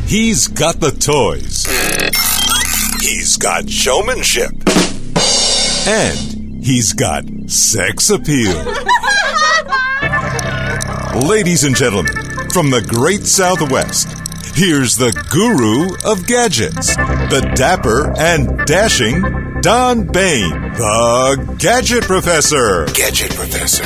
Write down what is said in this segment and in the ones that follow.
He's got the toys. He's got showmanship. And he's got sex appeal. Ladies and gentlemen, from the great Southwest, here's the guru of gadgets, the dapper and dashing Don Bain, the Gadget Professor. Gadget Professor.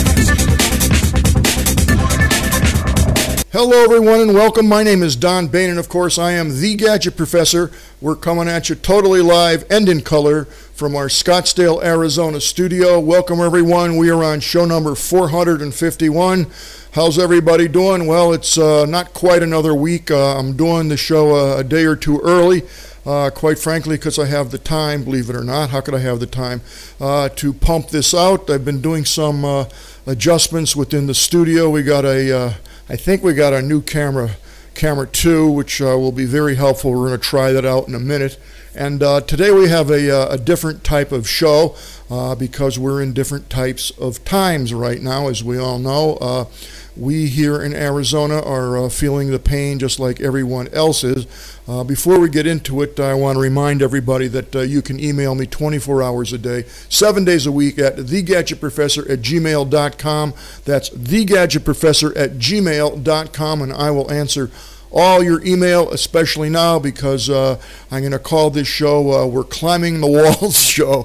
Hello, everyone, and welcome. My name is Don Bain, and of course, I am the Gadget Professor. We're coming at you totally live and in color from our Scottsdale, Arizona studio. Welcome, everyone. We are on show number 451. How's everybody doing? Well, it's not quite another week. I'm doing the show a day or two early, quite frankly, because I have the time, believe it or not. How could I have the time to pump this out? I've been doing some adjustments within the studio. I think we got a new camera 2, which will be very helpful. We're going to try that out in a minute. And today we have a different type of show because we're in different types of times right now, as we all know. We here in Arizona are feeling the pain just like everyone else is. Before we get into it, I want to remind everybody that you can email me 24 hours a day, 7 days a week at thegadgetprofessor@gmail.com. That's thegadgetprofessor@gmail.com, and I will answer all your email, especially now because I'm going to call this show We're Climbing the Walls show.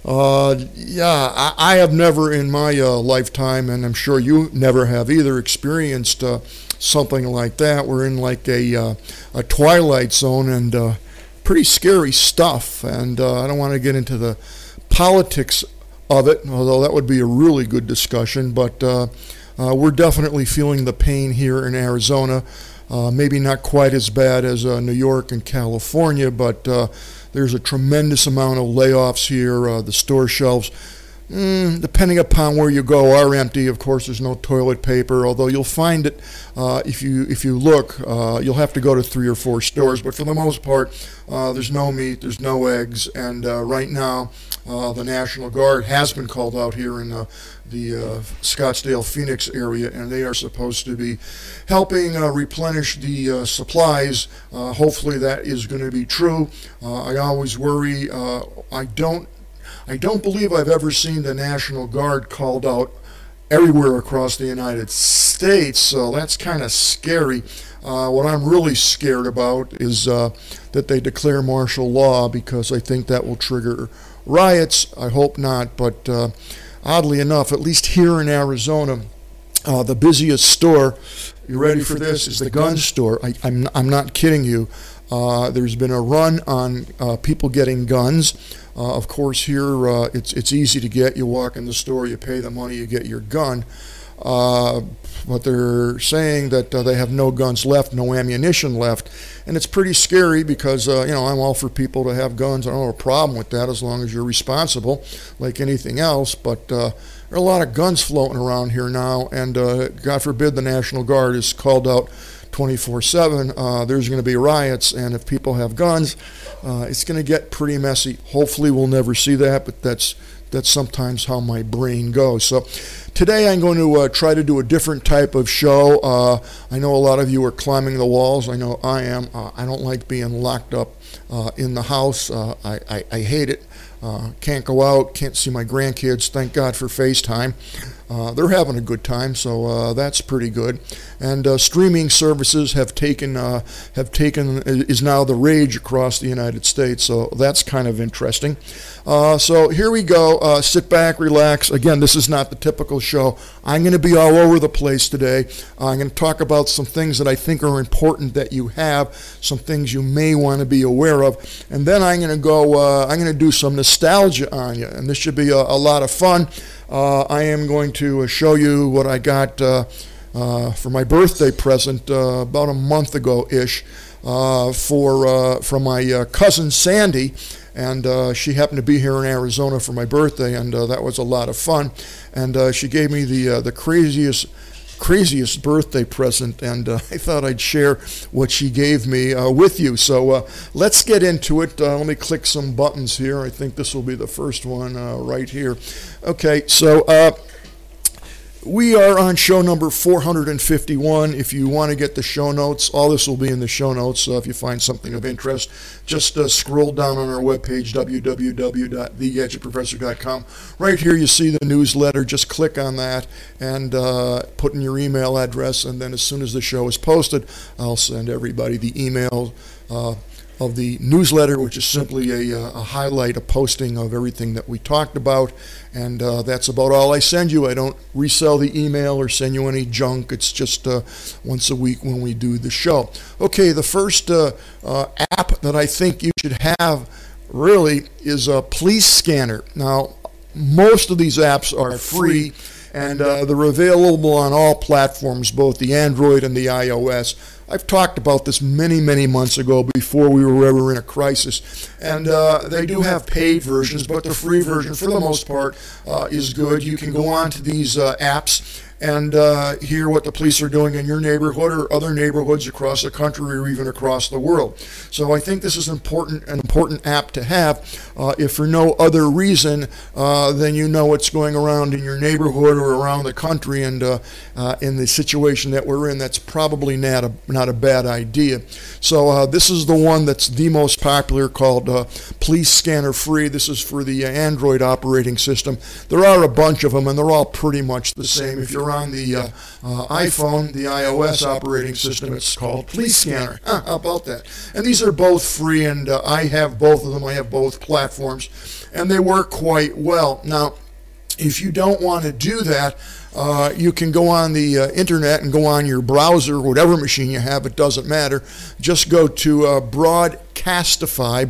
I have never in my lifetime, and I'm sure you never have either, experienced something like that. We're in like a twilight zone and pretty scary stuff. And I don't want to get into the politics of it, although that would be a really good discussion. But we're definitely feeling the pain here in Arizona. Maybe not quite as bad as New York and California, but there's a tremendous amount of layoffs here. The store shelves, depending upon where you go, are empty. Of course, there's no toilet paper, although you'll find it if you look. You'll have to go to 3 or 4 stores, but for the most part, there's no meat, there's no eggs, and right now, the National Guard has been called out here in the Scottsdale, Phoenix area, and they are supposed to be helping replenish the supplies. Hopefully that is going to be true. I always worry. I don't believe I've ever seen the National Guard called out everywhere across the United States, so that's kind of scary. What I'm really scared about is that they declare martial law, because I think that will trigger riots. I hope not, but oddly enough, at least here in Arizona, the busiest store, you ready for this, is the gun store. I'm not kidding you. There's been a run on people getting guns. Of course, here it's easy to get. You walk in the store, you pay the money, you get your gun. But they're saying that they have no guns left, no ammunition left, and it's pretty scary because I'm all for people to have guns. I don't have a problem with that as long as you're responsible, like anything else. But there are a lot of guns floating around here now, and God forbid the National Guard is called out 24/7. There's going to be riots, and if people have guns, it's going to get pretty messy. Hopefully, we'll never see that, but that's sometimes how my brain goes. So today I'm going to try to do a different type of show. I know a lot of you are climbing the walls. I know I am. I don't like being locked up in the house. I hate it. Can't go out, can't see my grandkids. Thank God for FaceTime. They're having a good time, so that's pretty good. And streaming services is now the rage across the United States, so that's kind of interesting. So here we go. Sit back, relax. Again, this is not the typical show. I'm going to be all over the place today. I'm going to talk about some things that I think are important that you have, some things you may want to be aware of, and then I'm going to do some nostalgia on you, and this should be a lot of fun. I am going to show you what I got for my birthday present about a month ago-ish from my cousin Sandy, and she happened to be here in Arizona for my birthday, and that was a lot of fun. And she gave me the craziest birthday present, and I thought I'd share what she gave me with you. So let's get into it. Let me click some buttons here. I think this will be the first one right here. Okay, so we are on show number 451. If you want to get the show notes, all this will be in the show notes. So if you find something of interest, just scroll down on our webpage, www.thegadgetprofessor.com. Right here you see the newsletter. Just click on that and put in your email address, and then as soon as the show is posted, I'll send everybody the email of the newsletter, which is simply a highlight, a posting of everything that we talked about, and that's about all I send you. I don't resell the email or send you any junk. It's just once a week when we do the show. Okay, the first app that I think you should have really is a police scanner. Now, most of these apps are free, and they're available on all platforms, both the Android and the iOS. I've talked about this many, many months ago before we were ever in a crisis. And they do have paid versions, but the free version, for the most part, is good. You can go on to these apps and hear what the police are doing in your neighborhood or other neighborhoods across the country or even across the world. So I think this is an important app to have. If for no other reason then you know what's going around in your neighborhood or around the country, and in the situation that we're in, that's probably not a bad idea. So this is the one that's the most popular, called Police Scanner Free. This is for the Android operating system. There are a bunch of them, and they're all pretty much the same. If you're on the iPhone, the iOS operating system, it's called Police Scanner. How about that? And these are both free, and I have both of them. I have both platforms, and they work quite well. Now, if you don't want to do that, you can go on the internet and go on your browser, whatever machine you have, it doesn't matter. Just go to Broadcastify,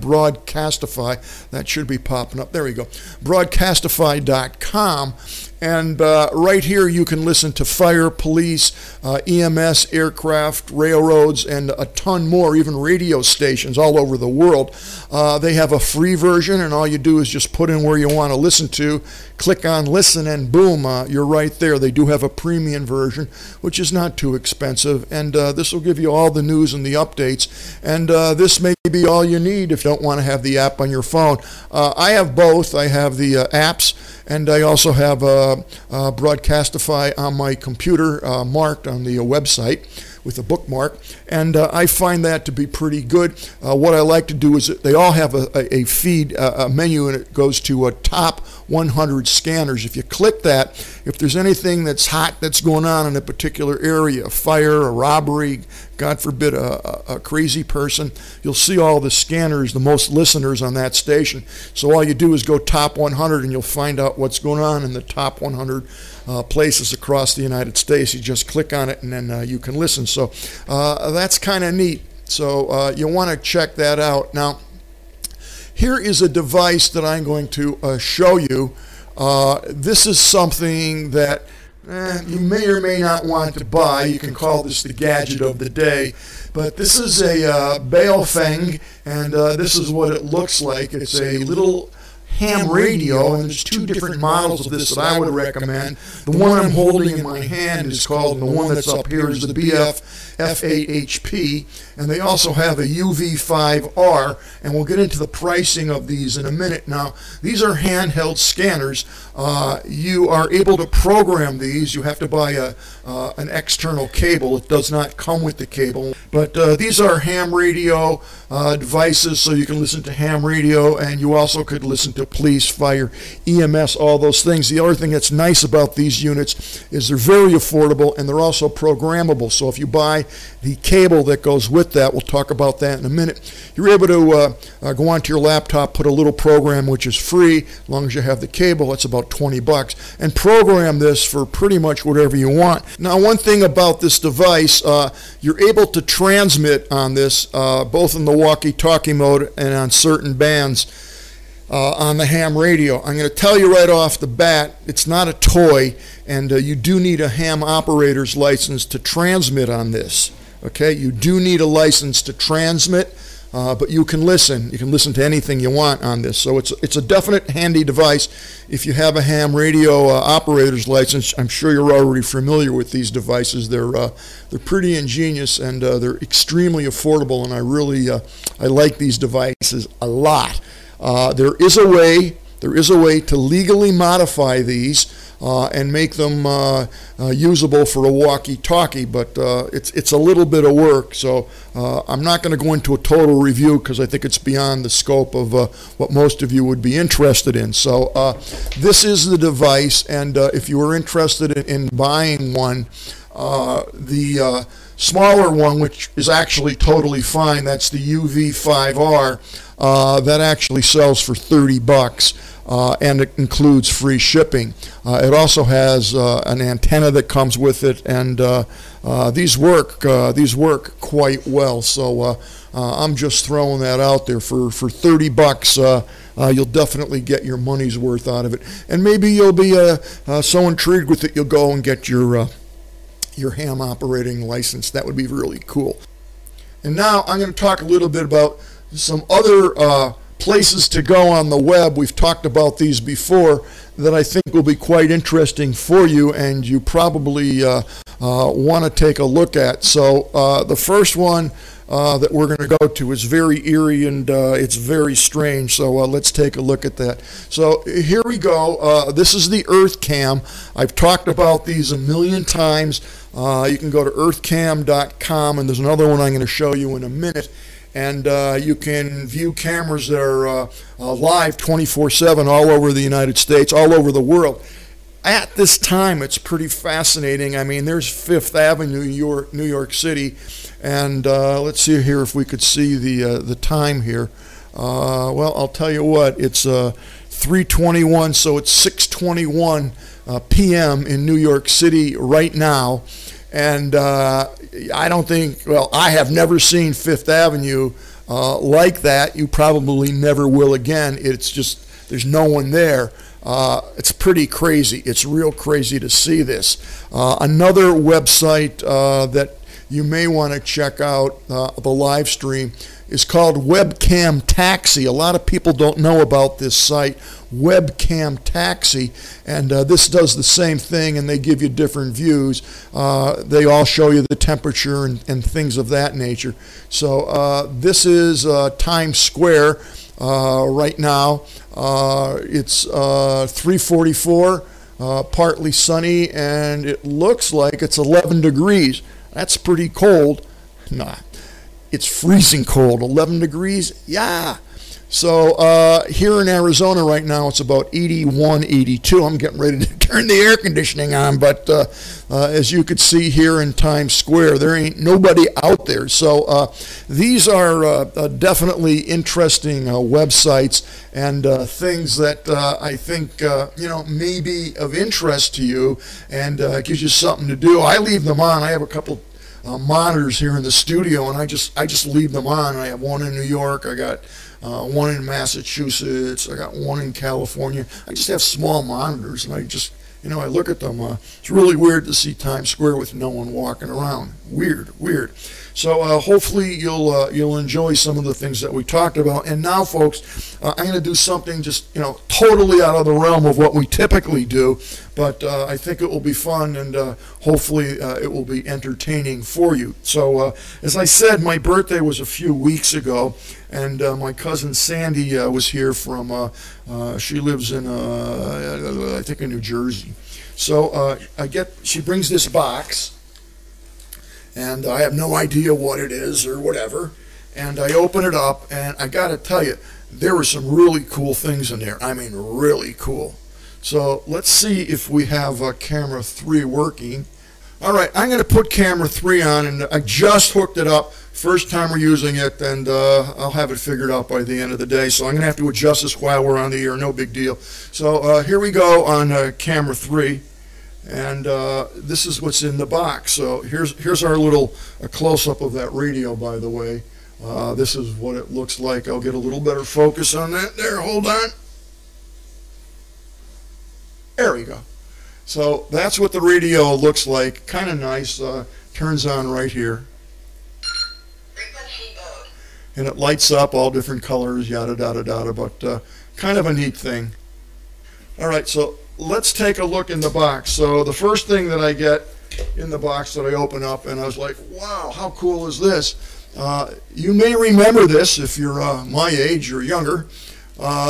that should be popping up. There we go. Broadcastify.com. And right here you can listen to fire, police, EMS, aircraft, railroads, and a ton more, even radio stations all over the world. They have a free version, and all you do is just put in where you want to listen to, click on listen, and boom, you're right there. They do have a premium version, which is not too expensive, and this will give you all the news and the updates, and this may be all you need if you don't want to have the app on your phone. I have both. I have the apps, and I also have Broadcastify on my computer marked on the website with a bookmark, and I find that to be pretty good. What I like to do is they all have a feed, a menu, and it goes to top 100 scanners. If you click that, if there's anything that's hot that's going on in a particular area, a fire, a robbery, God forbid, a crazy person, you'll see all the scanners, the most listeners on that station. So all you do is go top 100, and you'll find out what's going on in the top 100 places across the United States. You just click on it, and then you can listen. So that's kind of neat. So you want to check that out. Now, here is a device that I'm going to show you. This is something that you may or may not want to buy. You can call this the gadget of the day. But this is a Baofeng, and this is what it looks like. It's a little ham radio, and there's two different models of this that I would recommend. The one I'm holding in my hand is called, and the one that's up here is the BF F8HP, and they also have a UV5R, and we'll get into the pricing of these in a minute. Now, these are handheld scanners. You are able to program these. You have to buy an external cable. It does not come with the cable, but these are ham radio devices, so you can listen to ham radio, and you also could listen to police, fire, EMS, all those things. The other thing that's nice about these units is they're very affordable, and they're also programmable. So if you buy the cable that goes with that, we'll talk about that in a minute, you're able to go onto your laptop, put a little program which is free, as long as you have the cable. It's about $20, and program this for pretty much whatever you want. Now, one thing about this device, you're able to transmit on this, both in the walkie-talkie mode and on certain bands on the ham radio. I'm going to tell you right off the bat, it's not a toy, and you do need a ham operator's license to transmit on this. Okay, you do need a license to transmit, but you can listen. You can listen to anything you want on this. So it's a definite handy device. If you have a ham radio operator's license, I'm sure you're already familiar with these devices. They're pretty ingenious, and they're extremely affordable, and I like these devices a lot. There is a way there is a way to legally modify these and make them usable for a walkie-talkie, but it's a little bit of work, so I'm not going to go into a total review because I think it's beyond the scope of what most of you would be interested in. So this is the device, and if you are interested in buying one, the smaller one, which is actually totally fine, that's the UV5R, that actually sells for $30. And it includes free shipping. It also has an antenna that comes with it, and these work quite well. So I'm just throwing that out there for $30. You'll definitely get your money's worth out of it, and maybe you'll be so intrigued with it you'll go and get your ham operating license. That would be really cool. And now I'm going to talk a little bit about some other places to go on the web. We've talked about these before that I think will be quite interesting for you, and you probably want to take a look at. So the first one that we're going to go to is very eerie, and it's very strange. So let's take a look at that. So here we go. This is the EarthCam. I've talked about these a million times. You can go to earthcam.com, and there's another one I'm going to show you in a minute. And you can view cameras that are live 24/7 all over the United States, all over the world. At this time, it's pretty fascinating. I mean, there's Fifth Avenue, New York City, and let's see here if we could see the time here. Well, I'll tell you what, it's 3:21, so it's 6:21 p.m. in New York City right now. And I don't think, well, I have never seen Fifth Avenue like that. You probably never will again. It's just, there's no one there. It's pretty crazy. It's real crazy to see this. Another website that you may want to check out, the live stream, is called Webcam Taxi. A lot of people don't know about this site, Webcam Taxi, and this does the same thing, and they give you different views. They all show you the temperature and things of that nature. So this is Times Square right now. It's 3:44, partly sunny, and it looks like it's 11 degrees. That's pretty cold. Nah. It's freezing cold, 11 degrees, yeah. So here in Arizona right now, it's about 81, 82. I'm getting ready to turn the air conditioning on, but as you could see here in Times Square, there ain't nobody out there. So these are definitely interesting websites and things that I think may be of interest to you, and gives you something to do. I leave them on. I have a couple monitors here in the studio, and I just leave them on. I have one in New York, I got one in Massachusetts, I got one in California. I just have small monitors, and I just, I look at them. It's really weird to see Times Square with no one walking around. Weird. So hopefully you'll enjoy some of the things that we talked about. And now, folks, I'm going to do something just totally out of the realm of what we typically do, but I think it will be fun, and hopefully it will be entertaining for you. So as I said, my birthday was a few weeks ago, and my cousin Sandy was here from. She lives in I think in New Jersey. So she brings this box. And I have no idea what it is or whatever. And I open it up, and I got to tell you, there were some really cool things in there. I mean, really cool. So let's see if we have camera 3 working. All right, I'm going to put camera 3 on, and I just hooked it up. First time we're using it, and I'll have it figured out by the end of the day. So I'm going to have to adjust this while we're on the air, no big deal. So here we go on camera 3. And this is what's in the box. So here's our little close-up of that radio, by the way. This is what it looks like. I'll get a little better focus on that. There, hold on. There we go. So that's what the radio looks like. Kind of nice. Turns on right here. And it lights up all different colors, yada, yada, yada. But kind of a neat thing. All right, so let's take a look in the box. So the first thing that I get in the box that I open up, and I was like, wow, how cool is this? You may remember this if you're my age or younger.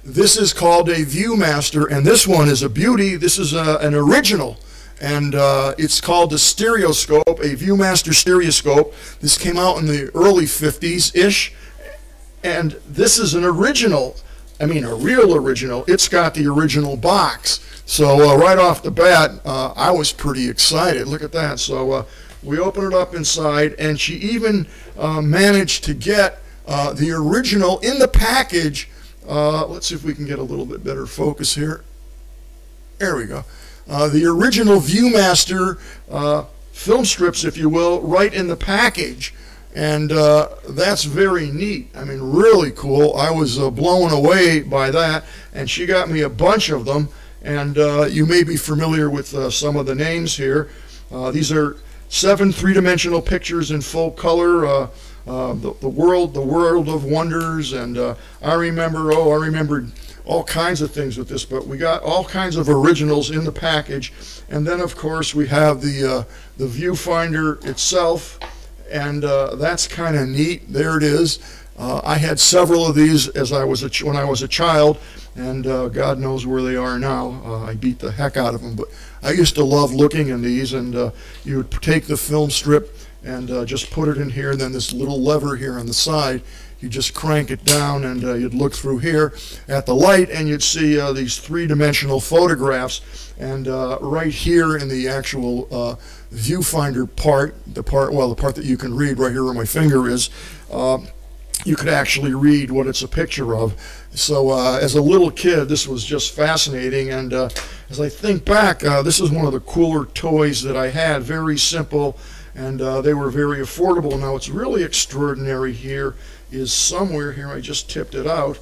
This is called a Viewmaster, and this one is a beauty. This is an original, and it's called a stereoscope, a Viewmaster stereoscope. This came out in the early 50s-ish, and this is an original. I mean, a real original. It's got the original box. So right off the bat, I was pretty excited. Look at that. So we open it up inside, and she even managed to get the original in the package. Let's see if we can get a little bit better focus here. There we go. The original Viewmaster film strips, if you will, right in the package. And that's very neat. I mean, really cool. I was blown away by that. And she got me a bunch of them. And you may be familiar with some of the names here. These are 7 three-dimensional pictures in full color. The world of wonders, and I remembered all kinds of things with this, but we got all kinds of originals in the package. And then of course we have the viewfinder itself, and that's kind of neat. There it is. I had several of these when I was a child, and God knows where they are now. I beat the heck out of them, but I used to love looking in these. And you would take the film strip and just put it in here, and then this little lever here on the side, you just crank it down, and you'd look through here at the light, and you'd see these three-dimensional photographs. And right here in the actual viewfinder part, the part that you can read right here where my finger is, you could actually read what it's a picture of. So as a little kid, this was just fascinating. And as I think back, this is one of the cooler toys that I had. Very simple, and they were very affordable. Now, what's really extraordinary here is somewhere here, I just tipped it out,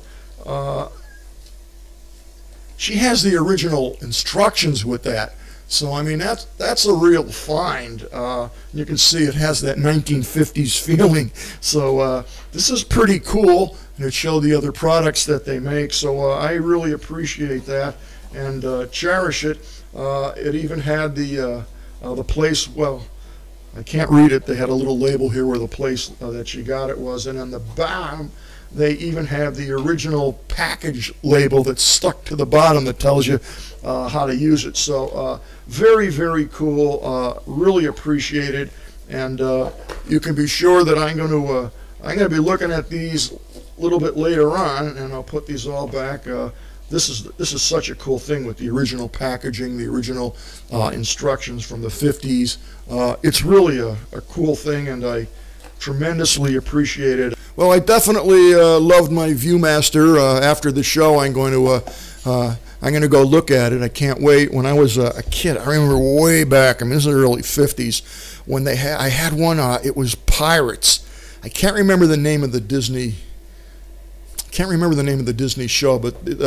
she has the original instructions with that. So, I mean, that's a real find. You can see it has that 1950s feeling. So this is pretty cool, and it showed the other products that they make. So I really appreciate that and cherish it. It even had the place, well, I can't read it. They had a little label here where the place that she got it was, and on the bottom they even have the original package label that's stuck to the bottom that tells you how to use it. So very, very cool. Really appreciate it, and you can be sure that I'm going to be looking at these a little bit later on, and I'll put these all back. This is such a cool thing with the original packaging, the original instructions from the 50s. It's really a cool thing, and I tremendously appreciate it. Well, I definitely loved my Viewmaster. After the show, I'm going to go look at it. I can't wait. When I was a kid, I remember way back. I mean, this is the early 50s when I had one. It was Pirates. I can't remember the name of the Disney. Can't remember the name of the Disney show, but the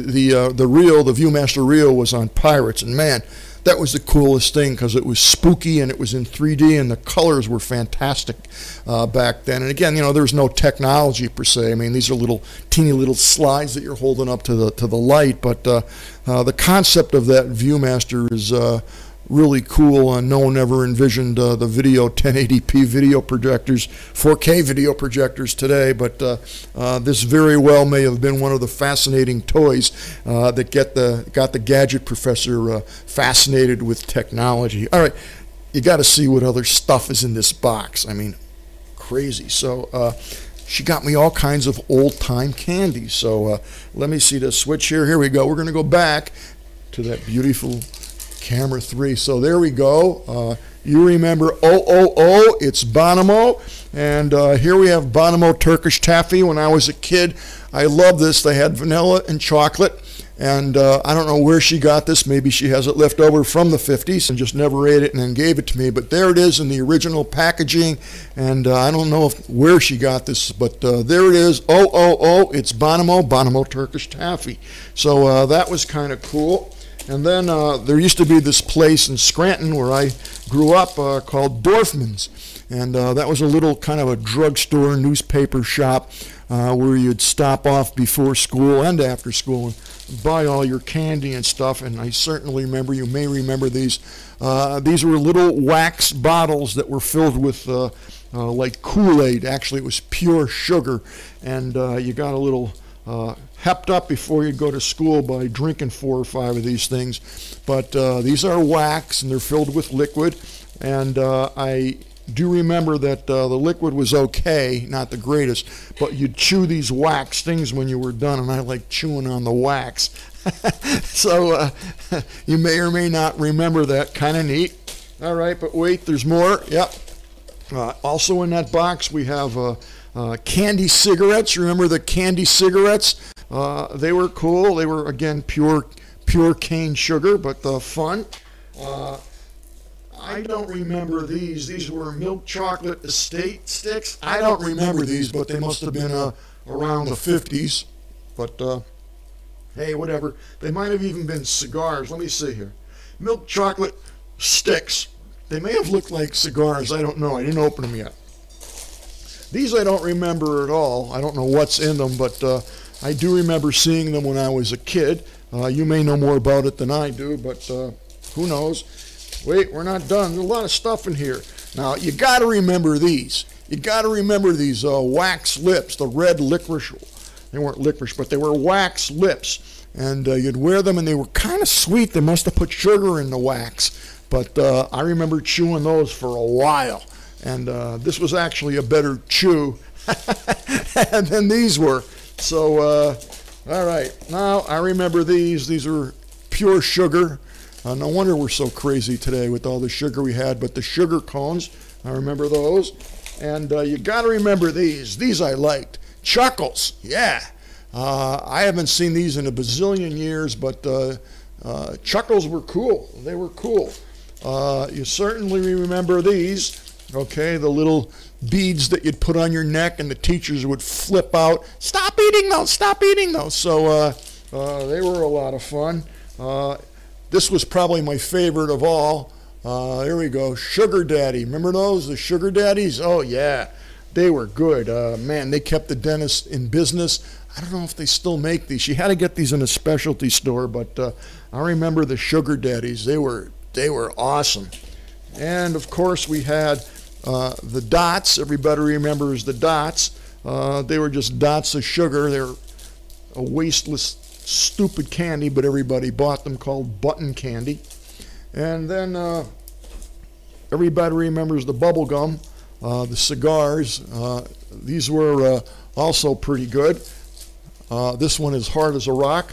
Viewmaster reel was on Pirates, and man, that was the coolest thing because it was spooky and it was in 3D and the colors were fantastic back then. And again, there was no technology per se. I mean, these are teeny little slides that you're holding up to the light, but the concept of that Viewmaster is really cool. No one ever envisioned the 1080p video projectors, 4K video projectors today, but this very well may have been one of the fascinating toys that got the gadget professor fascinated with technology. All right, you got to see what other stuff is in this box. I mean, crazy. So she got me all kinds of old-time candy. So let me see the switch here. Here we go. We're going to go back to that beautiful Camera 3. So there we go. You remember it's Bonimo. And here we have Bonimo Turkish Taffy. When I was a kid, I loved this. They had vanilla and chocolate. And I don't know where she got this. Maybe she has it left over from the 50s and just never ate it and then gave it to me. But there it is in the original packaging. And I don't know where she got this, but there it is. It's Bonimo Turkish Taffy. So that was kind of cool. And then there used to be this place in Scranton where I grew up called Dorfman's. And that was a little kind of a drugstore, newspaper shop where you'd stop off before school and after school and buy all your candy and stuff. And I certainly remember, you may remember these. These were little wax bottles that were filled with like Kool-Aid. Actually, it was pure sugar. And you got a little hepped up before you go to school by drinking 4 or 5 of these things. But these are wax, and they're filled with liquid. And I do remember that the liquid was okay, not the greatest, but you'd chew these wax things when you were done, and I like chewing on the wax. So you may or may not remember that. Kind of neat. All right, but wait, there's more. Yep. Also in that box we have candy cigarettes. Remember the candy cigarettes? They were cool. They were, again, pure cane sugar, but fun. I don't remember these. These were milk chocolate estate sticks. I don't remember these, but they must have been around the 50s. But hey, whatever. They might have even been cigars. Let me see here. Milk chocolate sticks. They may have looked like cigars. I don't know. I didn't open them yet. These I don't remember at all. I don't know what's in them, but I do remember seeing them when I was a kid. You may know more about it than I do, but who knows? Wait, we're not done. There's a lot of stuff in here. Now, you got to remember these. You got to remember these wax lips, the red licorice. They weren't licorice, but they were wax lips. And you'd wear them, and they were kind of sweet. They must have put sugar in the wax. But I remember chewing those for a while. And this was actually a better chew than these were. So, all right. Now, I remember these. These are pure sugar. No wonder we're so crazy today with all the sugar we had, but the sugar cones, I remember those. And you got to remember these. These I liked. Chuckles, yeah. I haven't seen these in a bazillion years, but Chuckles were cool. They were cool. You certainly remember these. Okay, the little beads that you'd put on your neck, and the teachers would flip out. Stop eating those! Stop eating those! So they were a lot of fun. This was probably my favorite of all. Here we go. Sugar Daddy. Remember those? The Sugar Daddies? Oh, yeah. They were good. Man, they kept the dentist in business. I don't know if they still make these. You had to get these in a specialty store, but I remember the Sugar Daddies. They were awesome. And, of course, we had the dots. Everybody remembers the dots. They were just dots of sugar. They're a wasteless, stupid candy, but everybody bought them, called button candy. And then everybody remembers the bubble gum, the cigars. These were also pretty good. This one is hard as a rock.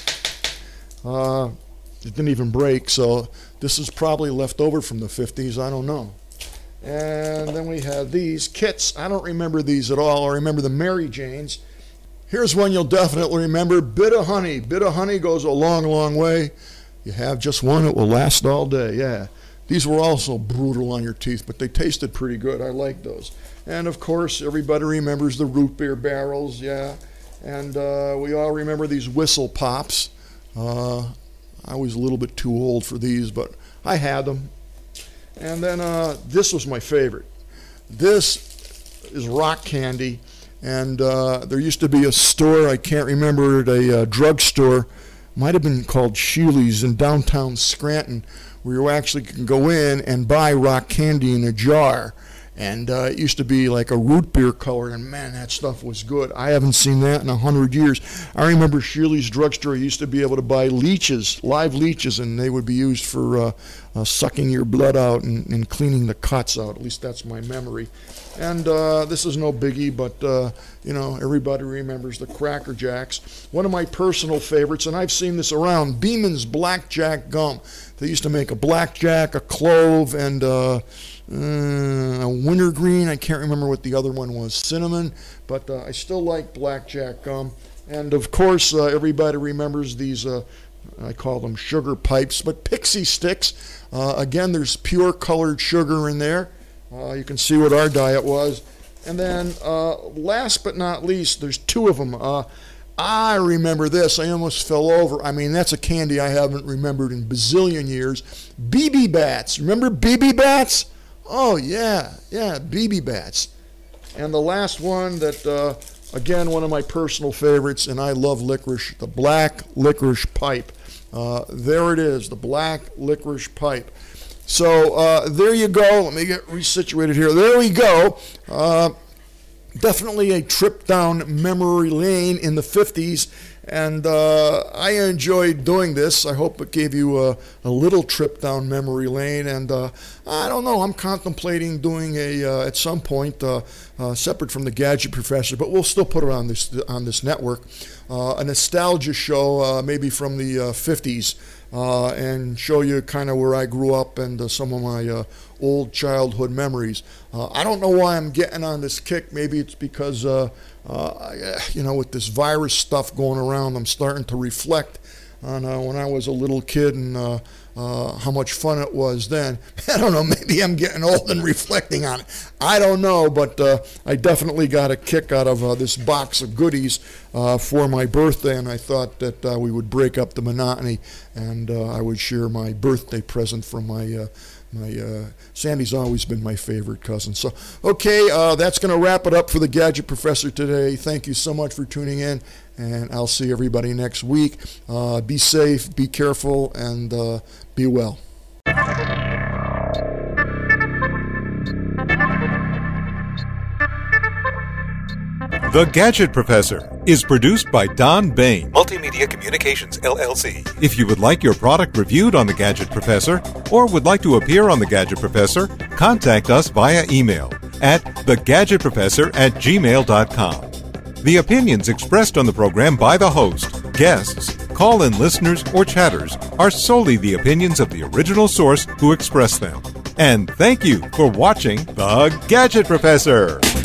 It didn't even break, so this is probably left over from the 50s. I don't know. And then we had these kits. I don't remember these at all. I remember the Mary Janes. Here's one you'll definitely remember, Bit of Honey. Bit of Honey goes a long, long way. You have just one, it will last all day, yeah. These were also brutal on your teeth, but they tasted pretty good. I like those. And, of course, everybody remembers the root beer barrels, yeah. And we all remember these Whistle Pops. I was a little bit too old for these, but I had them. And then this was my favorite. This is rock candy. And there used to be a store, I can't remember it, a drugstore, might have been called Sheely's in downtown Scranton, where you actually can go in and buy rock candy in a jar. And it used to be like a root beer color, and man, that stuff was good. I haven't seen that in 100 years. I remember Sheely's drugstore used to be able to buy leeches, live leeches, and they would be used for sucking your blood out and cleaning the cuts out. At least that's my memory. And this is no biggie, but everybody remembers the Cracker Jacks. One of my personal favorites, and I've seen this around, Beeman's Blackjack Gum. They used to make a blackjack, a clove, and a wintergreen. I can't remember what the other one was, cinnamon, but I still like blackjack gum. And of course, everybody remembers these, I call them sugar pipes, but Pixie Sticks. Again, there's pure colored sugar in there. You can see what our diet was. And then last but not least, there's two of them. I remember this. I almost fell over. I mean, that's a candy I haven't remembered in bazillion years. BB Bats. Remember BB Bats? Oh, yeah, BB Bats. And the last one that, again, one of my personal favorites, and I love licorice, the black licorice pipe. There it is, the black licorice pipe. So there you go. Let me get resituated here. There we go. definitely a trip down memory lane in the 50s, and I enjoyed doing this. I hope it gave you a little trip down memory lane, and I don't know, I'm contemplating doing at some point, separate from the Gadget Professor, but we'll still put it on this network, a nostalgia show, maybe from the 50s, and show you kind of where I grew up and some of my old childhood memories. I don't know why I'm getting on this kick. Maybe it's because, with this virus stuff going around, I'm starting to reflect on when I was a little kid and how much fun it was then. I don't know, maybe I'm getting old and reflecting on it. I don't know, but I definitely got a kick out of this box of goodies for my birthday, and I thought that we would break up the monotony, and I would share my birthday present from my Sandy's always been my favorite cousin. So, okay, that's going to wrap it up for the Gadget Professor today. Thank you so much for tuning in, and I'll see everybody next week. Be safe, be careful, and be well. The Gadget Professor is produced by Don Bain, Multimedia Communications, LLC. If you would like your product reviewed on The Gadget Professor or would like to appear on The Gadget Professor, contact us via email at thegadgetprofessor@gmail.com. The opinions expressed on the program by the host, guests, call-in listeners, or chatters are solely the opinions of the original source who expressed them. And thank you for watching The Gadget Professor.